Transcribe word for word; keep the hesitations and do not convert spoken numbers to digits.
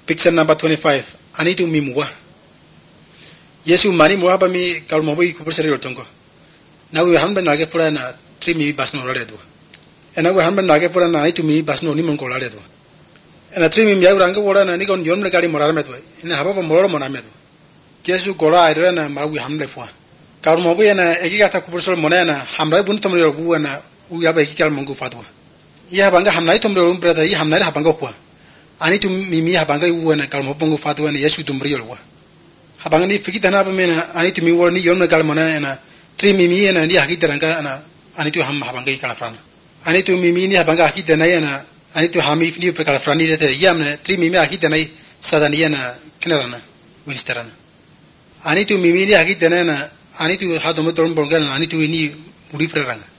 Picture number twenty-five. Anitu mimua. Yesu mani mua ba mi kalau mau bagi kubur seri ortongko. Now we haven't been nage pura na three mi basno rale do. And now we haven't been nage pura na anitu mi basno ni mongko rale do. And a three mi miau ranga wora na ni kon yon rekali morar medo. Ina haba ba mororo mona medo. Yesu gora aira na maru we hamle fua. Kalau mau bagi na egi kata kubur seri mona na hamrai bun tomri robu na uya ba egi kal mongko fatwa. Iya bangga hamrai tomri robu berada iya hamrai habangga kuah. Anitu mimi habangga uwa na kalau mau mongko fatwa na Yesu tomri robu. Habang ni fikir tanah apa mana ani tu miwar ni yon mereka mana na tri mimi na ni hakik terangka na ani tu ham habang kai kalafran ani tu mimi ni habang hakik tanah na ani tu hami ni pe kalafran ni rete iya na tri mimi hakik tanah sadania na kenalana winsterana ani tu mimi ni hakik tanah na ani tu hadomo torun bonggal ani tu ini uri perang